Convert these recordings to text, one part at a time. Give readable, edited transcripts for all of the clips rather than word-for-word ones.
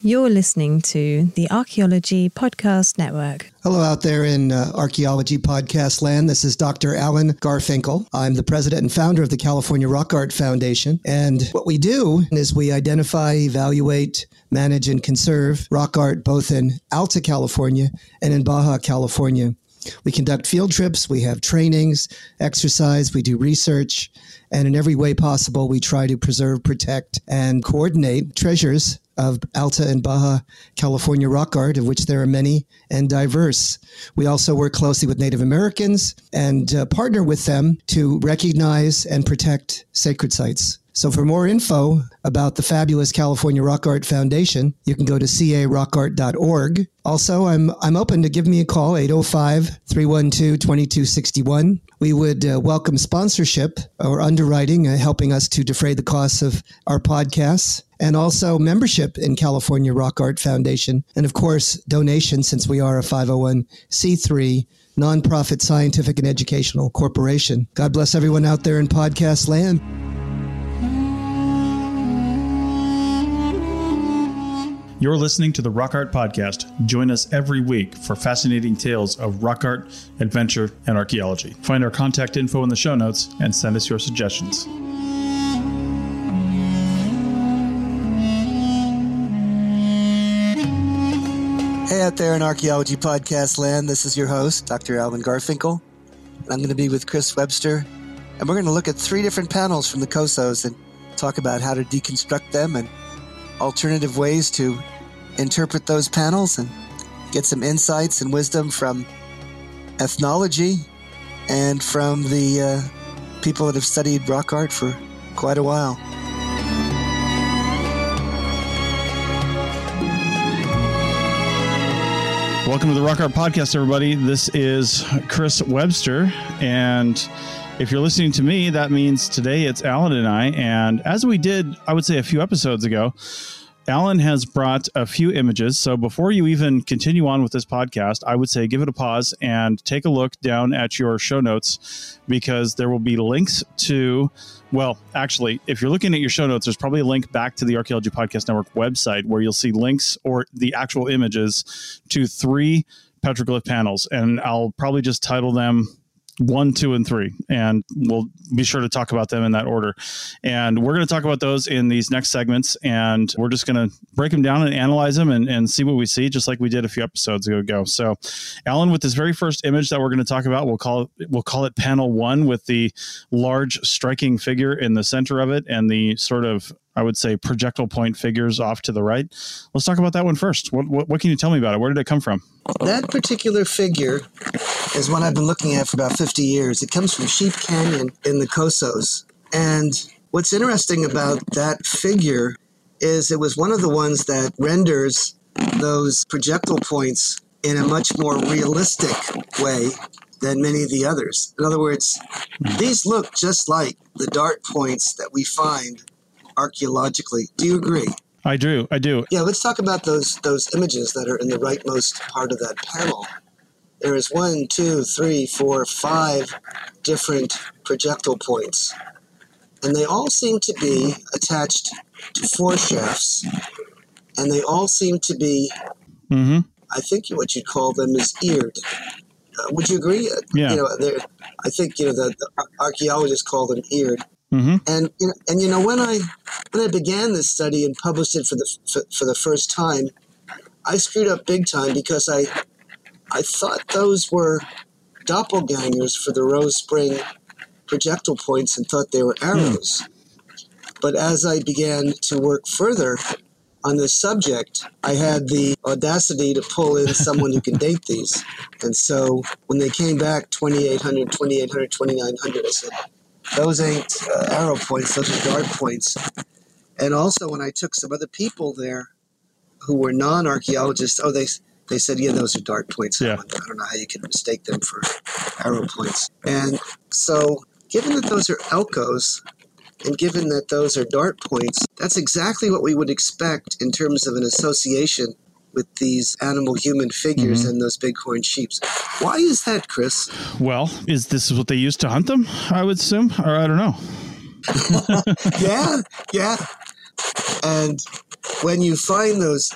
You're listening to the Archaeology Podcast Network. Hello out there in Archaeology Podcast land. This is Dr. Alan Garfinkel. I'm the president and founder of the California Rock Art Foundation. And what we do is we identify, evaluate, manage, and conserve rock art both in Alta California and in Baja California. We conduct field trips, we have trainings, exercise, we do research, and in every way possible, we try to preserve, protect, and coordinate treasures of Alta and Baja California rock art, of which there are many and diverse. We also work closely with Native Americans and partner with them to recognize and protect sacred sites. So for more info about the fabulous California Rock Art Foundation, you can go to carockart.org. Also, I'm open to give me a call, 805-312-2261. We would welcome sponsorship or underwriting, helping us to defray the costs of our podcasts, and also membership in California Rock Art Foundation. And of course, donations, since we are a 501c3 nonprofit scientific and educational corporation. God bless everyone out there in podcast land. You're listening to the Rock Art Podcast. Join us every week for fascinating tales of rock art, adventure, and archaeology. Find our contact info in the show notes and send us your suggestions. Hey out there in Archaeology Podcast land, this is your host, Dr. Alan Garfinkel. And I'm going to be with Chris Webster, and we're going to look at 3 different panels from the COSOs and talk about how to deconstruct them and alternative ways to interpret those panels and get some insights and wisdom from ethnology and from the people that have studied rock art for quite a while. Welcome to the Rock Art Podcast, everybody. This is Chris Webster, and if you're listening to me, that means today it's Alan and I. And as we did, I would say a few episodes ago, Alan has brought a few images. So before you even continue on with this podcast, I would say give it a pause and take a look down at your show notes, because there will be links to, well, actually, if you're looking at your show notes, there's probably a link back to the Archaeology Podcast Network website where you'll see links or the actual images to 3 petroglyph panels. And I'll probably just title them 1, 2, and 3, and we'll be sure to talk about them in that order. And we're going to talk about those in these next segments, and we're just going to break them down and analyze them and see what we see, just like we did a few episodes ago. So, Alan, with this very first image that we're going to talk about, we'll call it panel 1, with the large striking figure in the center of it and the sort of, I would say, projectile point figures off to the right. Let's talk about that one first. What can you tell me about it? Where did it come from? That particular figure is one I've been looking at for about 50 years. It comes from Sheep Canyon in the COSOs. And what's interesting about that figure is it was one of the ones that renders those projectile points in a much more realistic way than many of the others. In other words, these look just like the dart points that we find archaeologically. Do you agree? I do. Yeah, let's talk about those images that are in the rightmost part of that panel. There is 1, 2, 3, 4, 5 different projectile points, and they all seem to be attached to foreshafts, and they all seem to be, I think what you'd call them is eared. Would you agree? Yeah. I think the archaeologists call them eared. Mm-hmm. And when I began this study and published it for the first time, I screwed up big time, because I thought those were doppelgangers for the Rose Spring projectile points and thought they were arrows. But as I began to work further on this subject, I had the audacity to pull in someone who can date these. And so when they came back 2800, 2900, I said, those ain't arrow points, those are dart points. And also when I took some other people there who were non-archaeologists, they said, yeah, those are dart points. Yeah. I don't know how you can mistake them for arrow points. And so given that those are Elkos, and given that those are dart points, that's exactly what we would expect in terms of an association with these animal-human figures and those bighorn sheep. Why is that, Chris? Well, is this what they used to hunt them, I would assume? Or I don't know. Yeah. And when you find those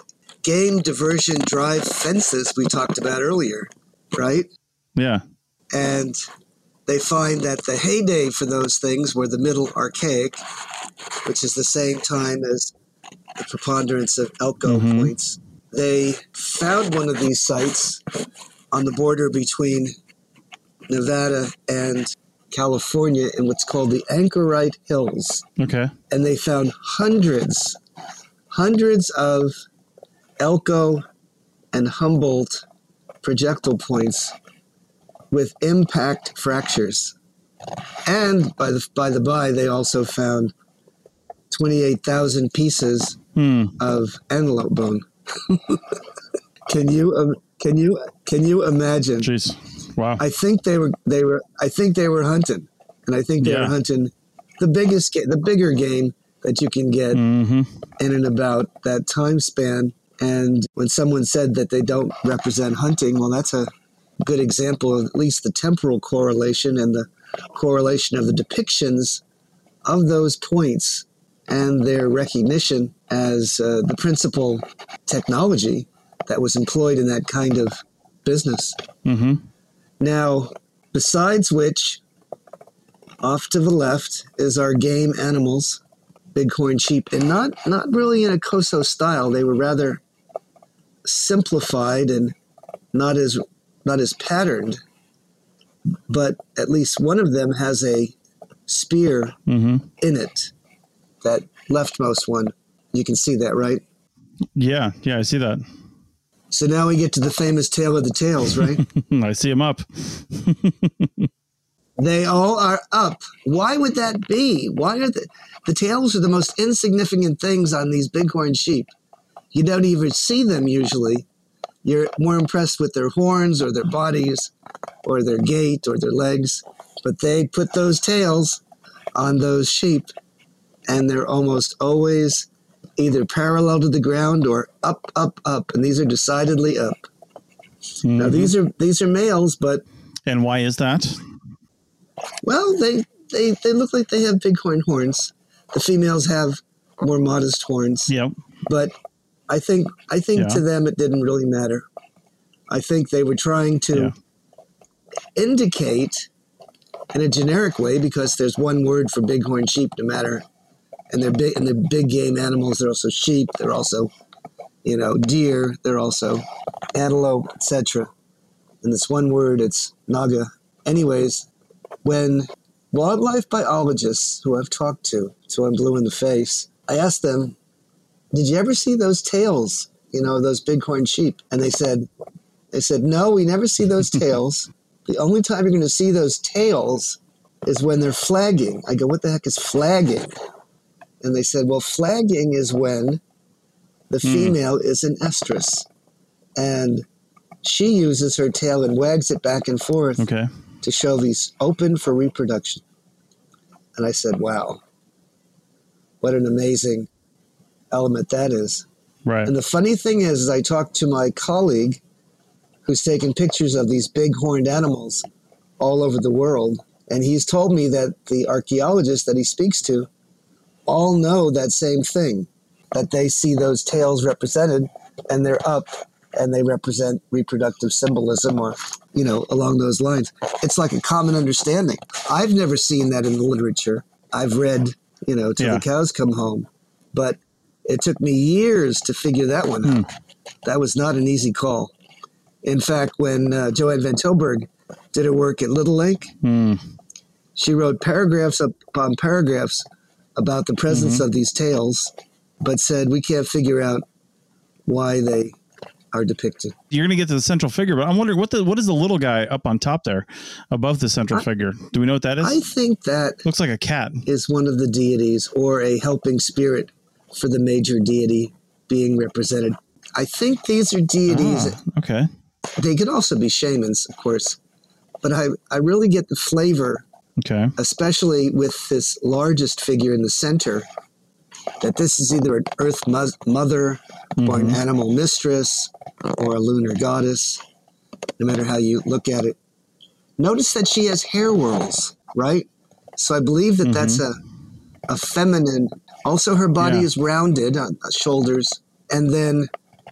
game diversion drive fences we talked about earlier, right? Yeah. And they find that the heyday for those things were the Middle Archaic, which is the same time as the preponderance of Elko points. They found one of these sites on the border between Nevada and California in what's called the Anchorite Hills. Okay. And they found hundreds of Elko and Humboldt projectile points with impact fractures. And by the by, they also found 28,000 pieces of antelope bone. Can you imagine? Jeez. Wow. I think they were hunting, and I think they were hunting the bigger game that you can get in and about that time span. And when someone said that they don't represent hunting, well, that's a good example of at least the temporal correlation and the correlation of the depictions of those points and their recognition as the principal technology that was employed in that kind of business. Now, besides which, off to the left is our game animals, bighorn sheep, and not really in a COSO style. They were rather simplified and not as patterned, but at least one of them has a spear in it. That leftmost one, you can see that, right? Yeah, I see that. So now we get to the famous Tale of the Tails, right? I see them up. They all are up. Why would that be? Why are the tails are the most insignificant things on these bighorn sheep? You don't even see them usually. You're more impressed with their horns or their bodies or their gait or their legs. But they put those tails on those sheep, and they're almost always either parallel to the ground or up, up, up. And these are decidedly up. Now, these are males, but... And why is that? Well, they look like they have bighorn horns. The females have more modest horns. Yep. But I think to them it didn't really matter. I think they were trying to indicate in a generic way, because there's one word for bighorn sheep no matter, and they're big game animals. They're also sheep. They're also, deer. They're also antelope, etc. And this one word, it's naga. Anyways, when wildlife biologists who I've talked to, so I'm blue in the face, I asked them, did you ever see those tails, those bighorn sheep? And they said, no, we never see those tails. The only time you're going to see those tails is when they're flagging. I go, what the heck is flagging? And they said, well, flagging is when the female is in estrus. And she uses her tail and wags it back and forth to show these open for reproduction. And I said, wow, what an amazing element that is. Right. And the funny thing is I talked to my colleague who's taken pictures of these big horned animals all over the world. And he's told me that the archaeologists that he speaks to all know that same thing, that they see those tails represented and they're up and they represent reproductive symbolism or, along those lines. It's like a common understanding. I've never seen that in the literature. I've read, till the cows come home. But it took me years to figure that one out. That was not an easy call. In fact, when Joanne Van Tilburg did her work at Little Lake, she wrote paragraphs upon paragraphs about the presence of these tails, but said we can't figure out why they are depicted. You're going to get to the central figure, but I'm wondering what is the little guy up on top there above the central figure? Do we know what that is? I think that looks like a cat. Is one of the deities or a helping spirit for the major deity being represented. I think these are deities. Okay. They could also be shamans, of course, but I really get the flavor, especially with this largest figure in the center, that this is either an earth mother or an animal mistress or a lunar goddess, no matter how you look at it. Notice that she has hair whorls, right? So I believe that that's a feminine. Also, her body is rounded on shoulders, and then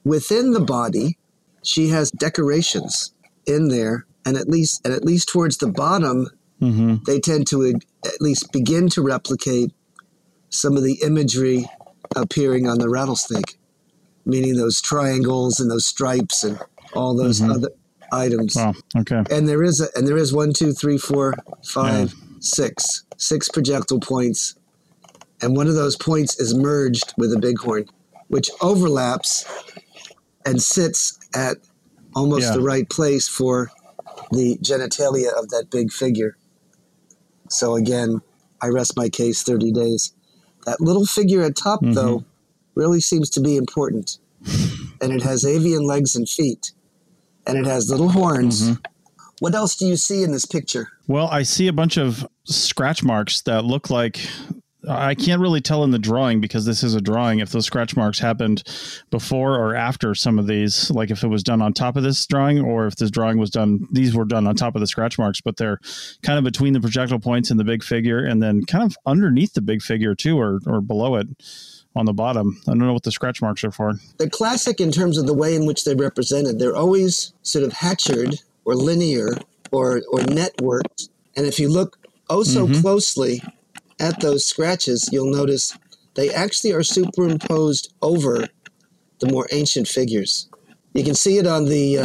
within the body, she has decorations in there, and at least towards the bottom, they tend to at least begin to replicate some of the imagery appearing on the rattlesnake, meaning those triangles and those stripes and all those other items. Wow. Okay. And there is 1, 2, 3, 4, 5, 6 projectile points, and one of those points is merged with a bighorn, which overlaps and sits at almost the right place for the genitalia of that big figure. So again, I rest my case 30 days. That little figure at top, though, really seems to be important. And it has avian legs and feet. And it has little horns. What else do you see in this picture? Well, I see a bunch of scratch marks that look like, I can't really tell in the drawing because this is a drawing if those scratch marks happened before or after some of these, like if it was done on top of this drawing or if this drawing was done, these were done on top of the scratch marks, but they're kind of between the projectile points and the big figure and then kind of underneath the big figure too, or below it on the bottom. I don't know what the scratch marks are for. They're classic in terms of the way in which they're represented. They're always sort of hatchered or linear or networked. And if you look so closely at those scratches, you'll notice they actually are superimposed over the more ancient figures. You can see it on the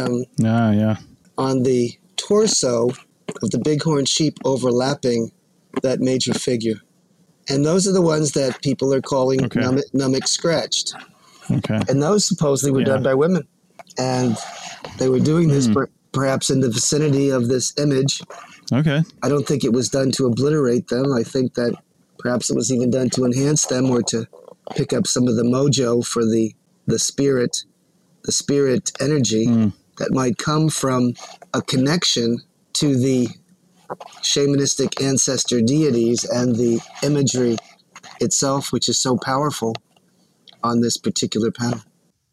on the torso of the bighorn sheep overlapping that major figure. And those are the ones that people are calling Namic scratched. Okay. And those supposedly were done by women. And they were doing this perhaps in the vicinity of this image. Okay. I don't think it was done to obliterate them. I think that perhaps it was even done to enhance them or to pick up some of the mojo for the spirit energy that might come from a connection to the shamanistic ancestor deities and the imagery itself, which is so powerful on this particular panel.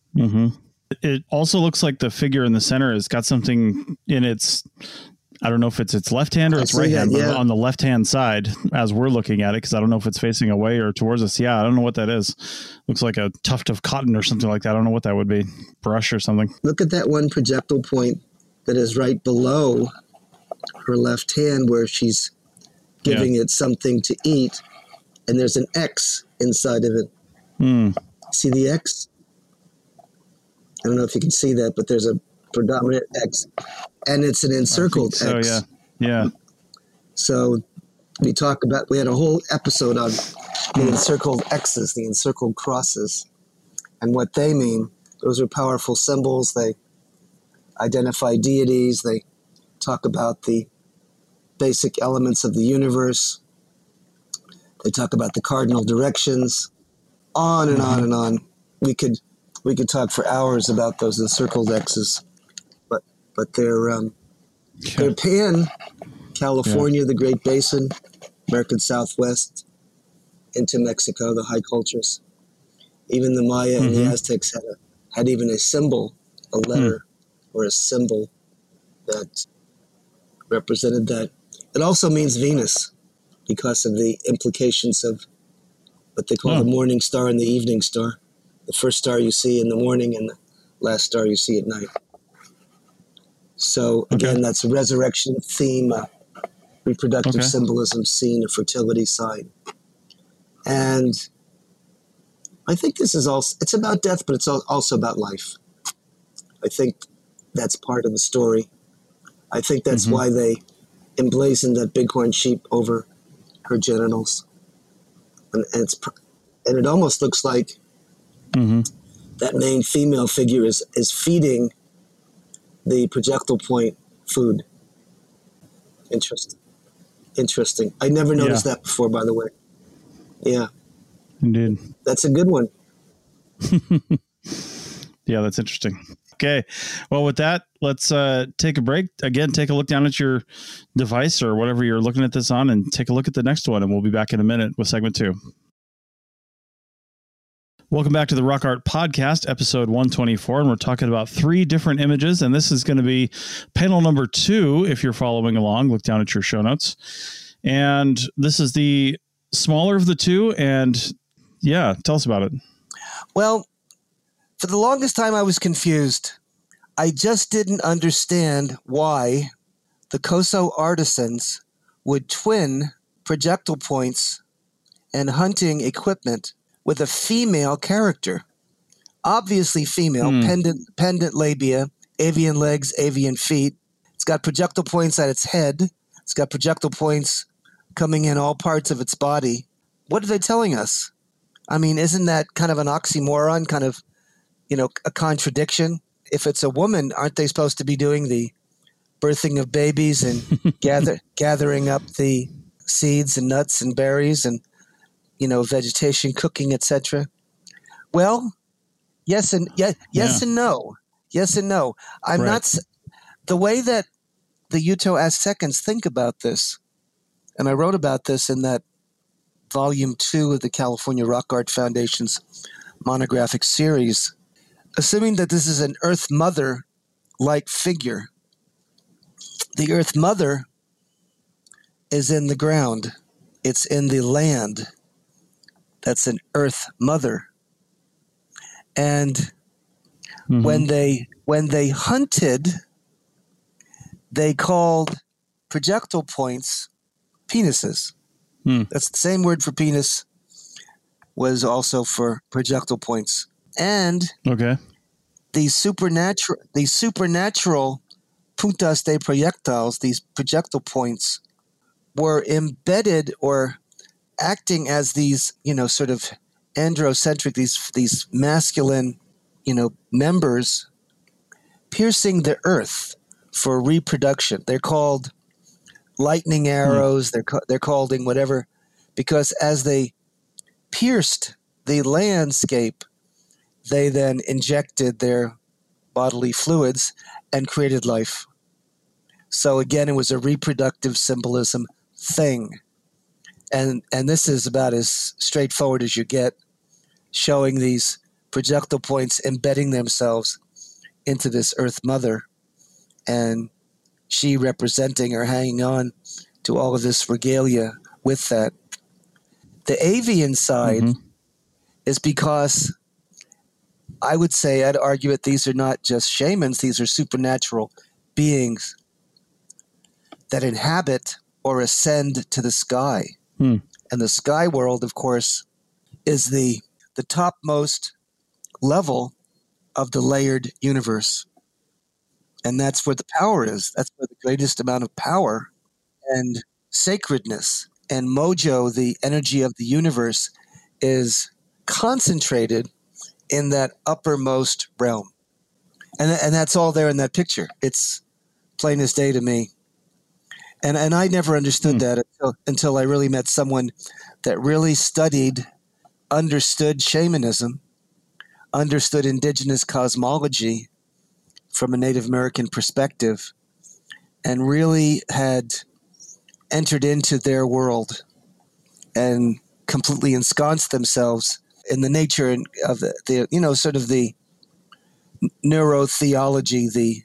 It also looks like the figure in the center has got something in its, I don't know if it's its left hand or its right hand, but on the left hand side as we're looking at it, because I don't know if it's facing away or towards us. Yeah, I don't know what that is. Looks like a tuft of cotton or something like that. I don't know what that would be. Brush or something. Look at that one projectile point that is right below her left hand where she's giving it something to eat, and there's an X inside of it. See the X? I don't know if you can see that, but there's a predominant X, and it's an encircled so, X. Yeah. So we had a whole episode on the encircled X's, the encircled crosses, and what they mean. Those are powerful symbols. They identify deities. They talk about the basic elements of the universe. They talk about the cardinal directions, on and on and on. We could talk for hours about those encircled X's, but they're pan, California, the Great Basin, American Southwest, into Mexico, the high cultures. Even the Maya and the Aztecs had even a symbol, a letter or a symbol that represented that. It also means Venus because of the implications of what they call the morning star and the evening star. The first star you see in the morning and the last star you see at night. So again, that's a resurrection theme, reproductive symbolism, scene, a fertility sign. And I think this is also, it's about death, but it's also about life. I think that's part of the story. I think that's why they emblazoned that bighorn sheep over her genitals. And it almost looks like that main female figure is feeding the projectile point food. Interesting. I never noticed that before, by the way. Yeah. Indeed. That's a good one. Yeah, that's interesting. Okay. Well, with that, let's take a break. Again, take a look down at your device or whatever you're looking at this on and take a look at the next one. And we'll be back in a minute with segment 2. Welcome back to the Rock Art Podcast, episode 124. And we're talking about 3 different images. And this is going to be panel number 2. If you're following along, look down at your show notes. And this is the smaller of the 2. And yeah, tell us about it. Well, For the longest time, I was confused. I just didn't understand why the Koso artisans would twin projectile points and hunting equipment with a female character. Obviously female, pendant labia, avian legs, avian feet. It's got projectile points at its head. It's got projectile points coming in all parts of its body. What are they telling us? I mean, isn't that kind of an oxymoron, kind of, a contradiction? If it's a woman, aren't they supposed to be doing the birthing of babies and gathering up the seeds and nuts and berries and, vegetation, cooking, etc.? Well, yes and no. Yes and no. I'm not the way that the Uto Aztecans think about this. And I wrote about this in that volume 2 of the California Rock Art Foundation's monographic series. Assuming that this is an Earth Mother-like figure, the Earth Mother is in the ground. It's in the land. That's an Earth Mother. And when they hunted, they called projectile points penises. That's the same word for penis was also for projectile points. And these supernatural puntas de proyectiles, these projectile points, were embedded or acting as these, sort of androcentric, these masculine, members piercing the earth for reproduction. They're called lightning arrows. They're called in whatever, because as they pierced the landscape, they then injected their bodily fluids and created life. So again, it was a reproductive symbolism thing. And this is about as straightforward as you get, showing these projectile points embedding themselves into this Earth Mother, and she representing or hanging on to all of this regalia with that. The avian side is because I'd argue that these are not just shamans, these are supernatural beings that inhabit or ascend to the sky. And the sky world, of course, is the topmost level of the layered universe. And that's where the power is. That's where the greatest amount of power and sacredness and mojo, the energy of the universe, is concentrated in that uppermost realm. And that's all there in that picture. It's plain as day to me. And I never understood that until I really met someone that really understood shamanism, understood indigenous cosmology from a Native American perspective, and really had entered into their world and completely ensconced themselves in the nature of the sort of the neurotheology,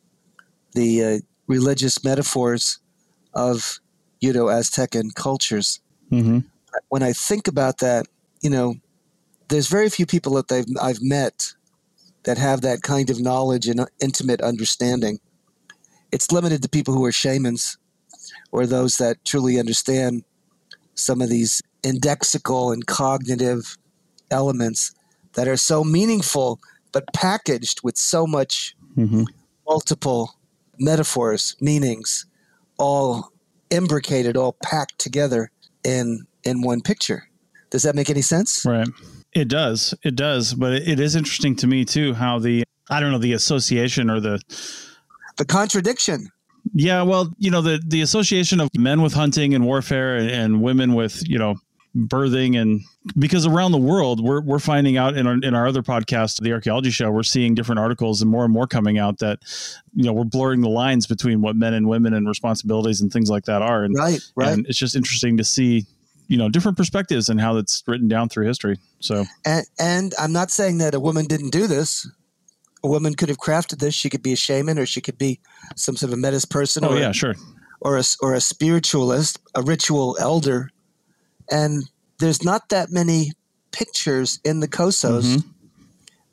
the religious metaphors of Uto-Aztecan cultures. When I think about that, there's very few people that I've met that have that kind of knowledge and intimate understanding. It's limited to people who are shamans or those that truly understand some of these indexical and cognitive elements that are so meaningful, but packaged with so much multiple metaphors, meanings, all imbricated, all packed together in one picture. Does that make any sense? Right. It does. But it is interesting to me too, how the association or the contradiction. Yeah. Well, the association of men with hunting and warfare and women with, birthing, and because around the world, we're finding out in our other podcast, the Archaeology Show, we're seeing different articles and more coming out that, we're blurring the lines between what men and women and responsibilities and things like that are. And, right. And it's just interesting to see, different perspectives and how that's written down through history. So, and I'm not saying that a woman didn't do this. A woman could have crafted this. She could be a shaman, or she could be some sort of Metis person, or a spiritualist, a ritual elder. And there's not that many pictures in the Kosos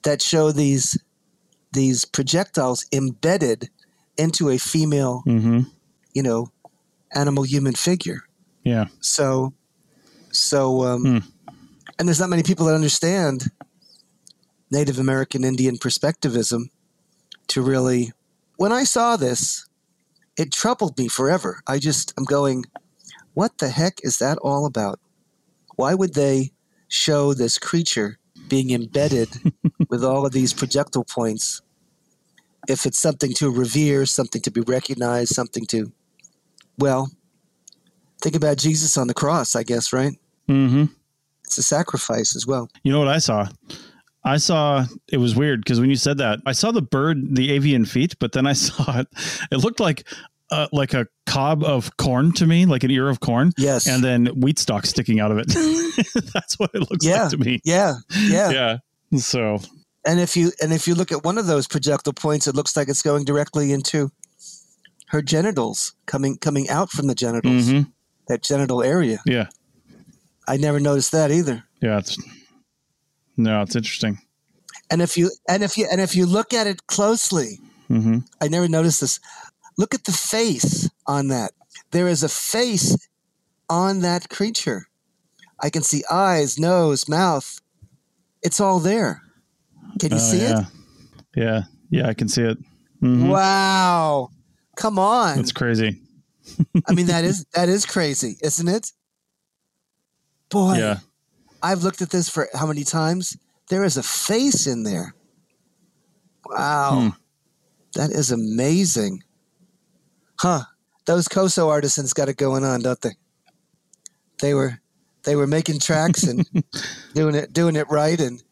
that show these projectiles embedded into a female, animal human figure. Yeah. So, and there's not many people that understand Native American Indian perspectivism to really, when I saw this, it troubled me forever. I'm going, what the heck is that all about? Why would they show this creature being embedded with all of these projectile points if it's something to revere, something to be recognized, something to, well, think about Jesus on the cross, I guess, right? Mm-hmm. It's a sacrifice as well. You know what I saw? It was weird because when you said that, I saw the bird, the avian feet, but then I saw it. It looked like a cob of corn to me, like an ear of corn. Yes. And then wheat stalk sticking out of it. That's what it looks like to me. Yeah. So. And if you look at one of those projectile points, it looks like it's going directly into her genitals, coming out from the genitals, that genital area. Yeah. I never noticed that either. Yeah. It's interesting. And if you look at it closely, I never noticed this. Look at the face on that. There is a face on that creature. I can see eyes, nose, mouth. It's all there. Can you see it? Yeah. Yeah, I can see it. Wow. Come on. That's crazy. I mean, that is crazy, isn't it? Boy. Yeah. I've looked at this for how many times? There is a face in there. Wow. That is amazing. Huh. Those Koso artisans got it going on, don't they? They were making tracks and doing it right, and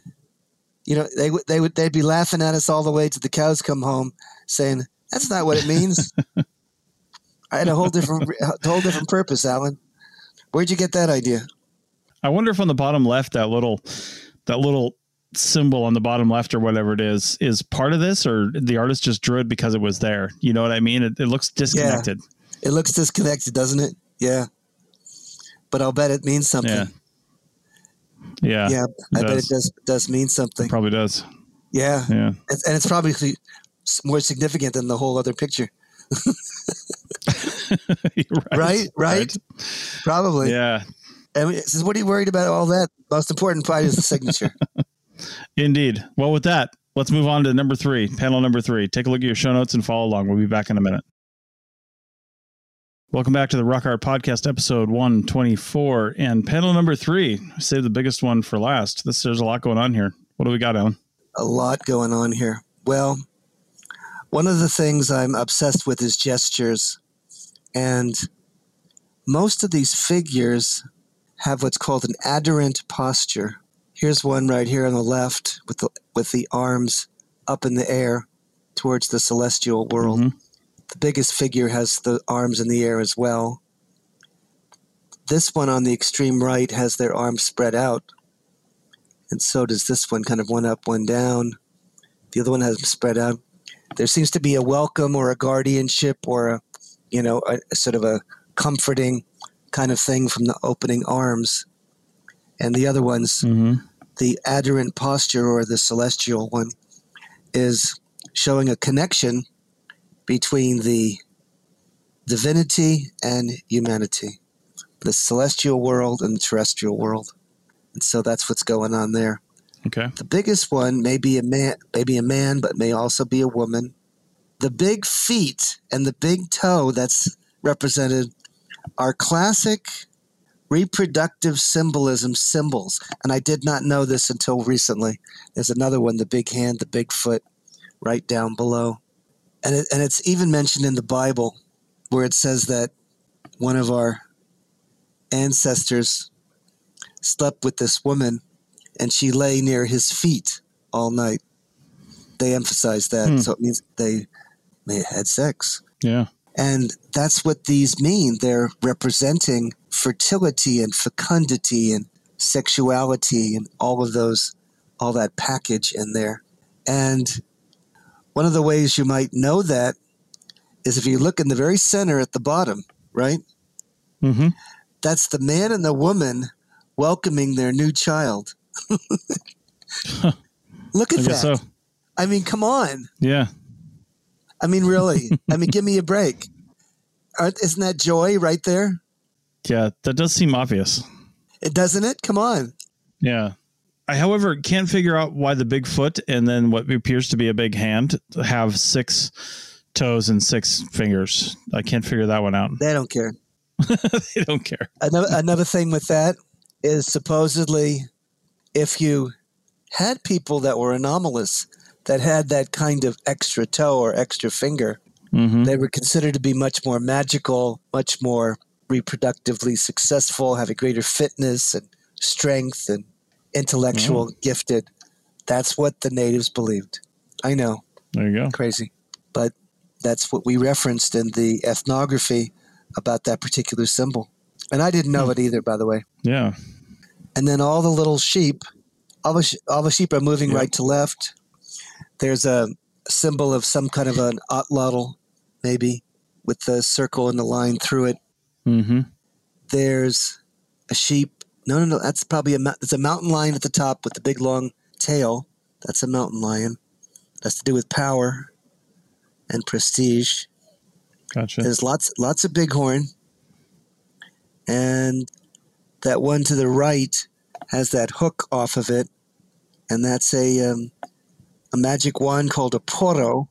they'd be laughing at us all the way to the cows come home, saying, "That's not what it means." I had a whole different purpose, Alan. Where'd you get that idea? I wonder if on the bottom left, that little symbol on the bottom left or whatever it is part of this, or the artist just drew it because it was there. You know what I mean? It looks disconnected. Yeah. It looks disconnected, doesn't it? Yeah. But I'll bet it means something. Yeah. Yeah. I bet it does mean something. It probably does. Yeah. Yeah. And it's probably more significant than the whole other picture. Right. Probably. Yeah. And it says, what are you worried about all that? Most important part is the signature. Indeed. Well, with that, let's move on to panel number 3. Take a look at your show notes and follow along. We'll be back in a minute. Welcome back to the Rock Art Podcast, episode 124, and panel number 3. I saved the biggest one for last. There's a lot going on here. What do we got, Alan? A lot going on here. Well, one of the things I'm obsessed with is gestures, and most of these figures have what's called an adherent posture. Here's one right here on the left with the arms up in the air towards the celestial world. The biggest figure has the arms in the air as well. This one on the extreme right has their arms spread out, and so does this one, kind of one up, one down. The other one has them spread out. There seems to be a welcome or a guardianship or a sort of a comforting kind of thing from the opening arms. And the other ones, the adherent posture or the celestial one, is showing a connection between the divinity and humanity, the celestial world and the terrestrial world. And so that's what's going on there. Okay. The biggest one may be a man, but may also be a woman. The big feet and the big toe that's represented are classic reproductive symbols. And I did not know this until recently. There's another one, the big hand, the big foot, right down below. And it's even mentioned in the Bible where it says that one of our ancestors slept with this woman and she lay near his feet all night. They emphasize that. So it means they may have had sex. Yeah. And that's what these mean. They're representing fertility and fecundity and sexuality and all that package in there. And one of the ways you might know that is if you look in the very center at the bottom, right? That's the man and the woman welcoming their new child. Look at I that. guess so. I mean, come on. Yeah. I mean, really. I mean, give me a break. Isn't that joy right there? Yeah, that does seem obvious. It doesn't it? Come on. Yeah. I, however, can't figure out why the big foot and then what appears to be a big hand have 6 toes and 6 fingers. I can't figure that one out. They don't care. They don't care. Another thing with that is supposedly if you had people that were anomalous, that had that kind of extra toe or extra finger, they were considered to be much more magical, much more reproductively successful, have a greater fitness and strength and intellectual gifted. That's what the natives believed. I know. There you go. Crazy. But that's what we referenced in the ethnography about that particular symbol. And I didn't know it either, by the way. Yeah. And then all the little sheep, all the sheep are moving right to left. There's a symbol of some kind of an otlotl, maybe, with the circle and the line through it. There's a sheep. No. That's probably it's a mountain lion at the top with the big long tail. That's a mountain lion. That's to do with power and prestige. Gotcha. There's lots of bighorn. And that one to the right has that hook off of it. And that's a magic wand called a poro.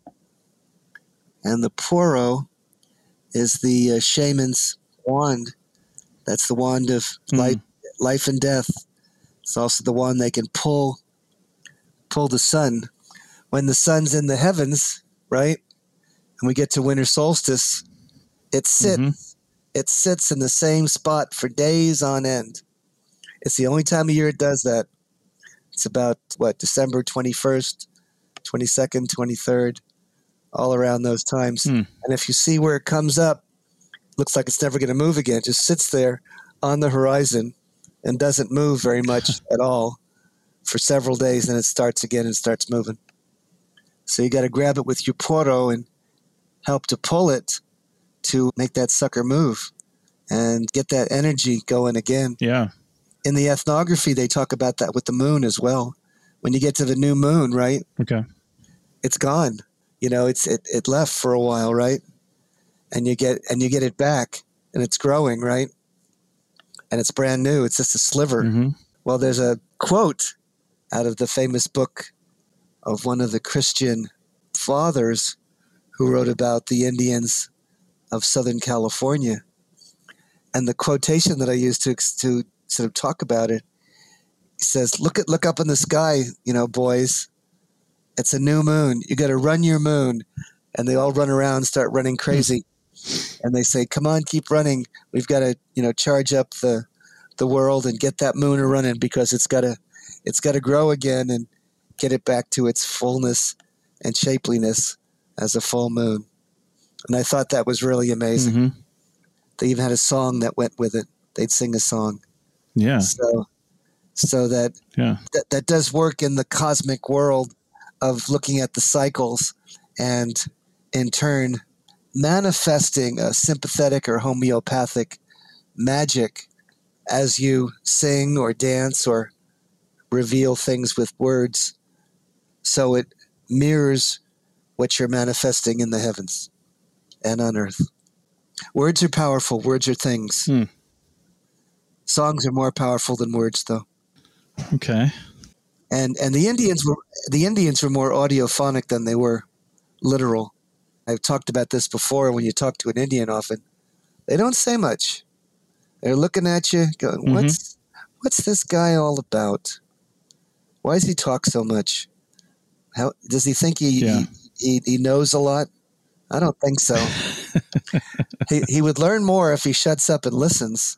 And the poro is the shaman's wand. That's the wand of life and death. It's also the wand they can pull the sun. When the sun's in the heavens, right? And we get to winter solstice, it sits. It sits in the same spot for days on end. It's the only time of year it does that. It's about, December 21st, 22nd, 23rd, all around those times. And if you see where it comes up, it looks like it's never going to move again. It just sits there on the horizon and doesn't move very much at all for several days. Then it starts again and starts moving. So you got to grab it with your poro and help to pull it to make that sucker move and get that energy going again. Yeah. In the ethnography, they talk about that with the moon as well. When you get to the new moon, right? Okay. It's gone. It left for a while, right? And you get it back, and it's growing, right? And it's brand new. It's just a sliver. Well, there's a quote out of the famous book of one of the Christian fathers who wrote about the Indians of Southern California. And the quotation that I used to sort of talk about it, he says, look up in the sky, boys. It's a new moon. You got to run your moon. And they all run around, start running crazy. And they say, come on, keep running. We've got to, charge up the world and get that moon running because it's got to grow again and get it back to its fullness and shapeliness as a full moon. And I thought that was really amazing. They even had a song that went with it. They'd sing a song. Yeah. So that does work in the cosmic world of looking at the cycles and in turn manifesting a sympathetic or homeopathic magic as you sing or dance or reveal things with words. So it mirrors what you're manifesting in the heavens and on earth. Words are powerful. Words are things. Songs are more powerful than words, though. Okay. And the Indians were more audiophonic than they were literal. I've talked about this before. When you talk to an Indian, often they don't say much. They're looking at you, going, "What's this guy all about? Why does he talk so much? How does he think he knows a lot? I don't think so. He would learn more if he shuts up and listens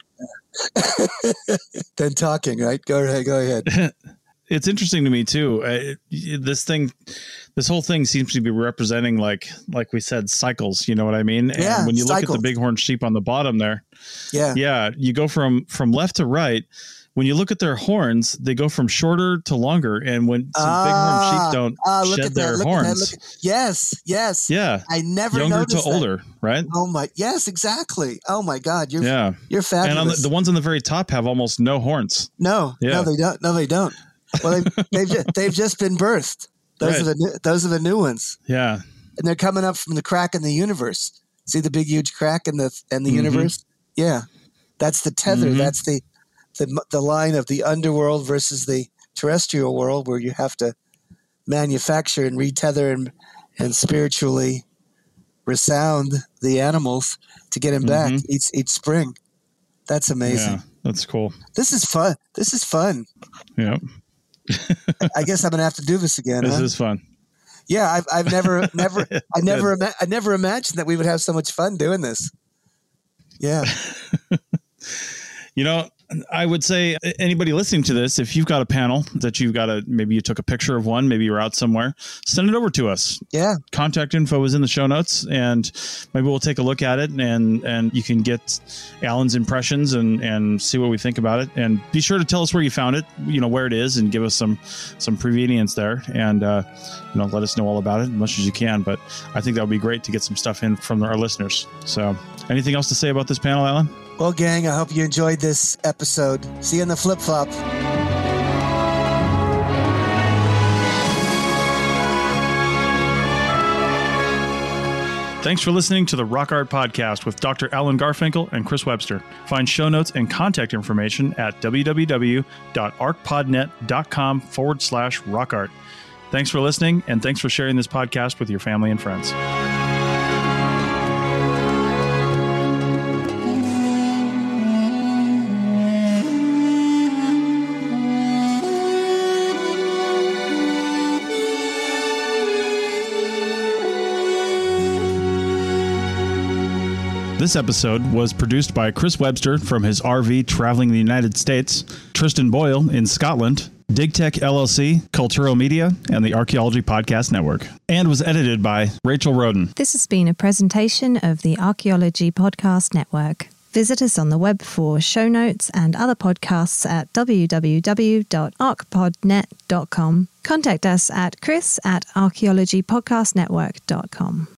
than talking, right? Go ahead. It's interesting to me too. This whole thing seems to be representing, like we said, cycles. You know what I mean? Yeah, and when you cycles. look at the bighorn sheep on the bottom there, yeah, you go from left to right. When you look at their horns, they go from shorter to longer. And when bighorn sheep don't shed their horns. Yes. Yeah. I never younger noticed to that. Older, right? Oh my, yes, exactly. Oh my God. You're fabulous. And the ones on the very top have almost no horns. No, they don't. Well, they've just been birthed. Those are the new ones. Yeah. And they're coming up from the crack in the universe. See the big, huge crack in the universe? Yeah. That's the tether. That's the line of the underworld versus the terrestrial world, where you have to manufacture and retether and spiritually resound the animals to get them back each spring. That's amazing. Yeah, that's cool. This is fun. Yeah. I guess I'm gonna have to do this again. This is fun. Yeah, I've never imagined that we would have so much fun doing this. Yeah. I would say anybody listening to this, if you've got a panel that maybe you took a picture of one, maybe you're out somewhere, send it over to us. Yeah. Contact info is in the show notes, and maybe we'll take a look at it, and you can get Alan's impressions and see what we think about it. And be sure to tell us where you found it, where it is, and give us some prevenience there, and let us know all about it as much as you can. But I think that would be great to get some stuff in from our listeners. So anything else to say about this panel, Alan? Well, gang, I hope you enjoyed this episode. See you in the flip-flop. Thanks for listening to the Rock Art Podcast with Dr. Alan Garfinkel and Chris Webster. Find show notes and contact information at www.arcpodnet.com/rockart. Thanks for listening, and thanks for sharing this podcast with your family and friends. This episode was produced by Chris Webster from his RV traveling the United States, Tristan Boyle in Scotland, DigTech LLC, Culturo Media, and the Archaeology Podcast Network, and was edited by Rachel Roden. This has been a presentation of the Archaeology Podcast Network. Visit us on the web for show notes and other podcasts at www.arcpodnet.com. Contact us at chris@archaeologypodcastnetwork.com.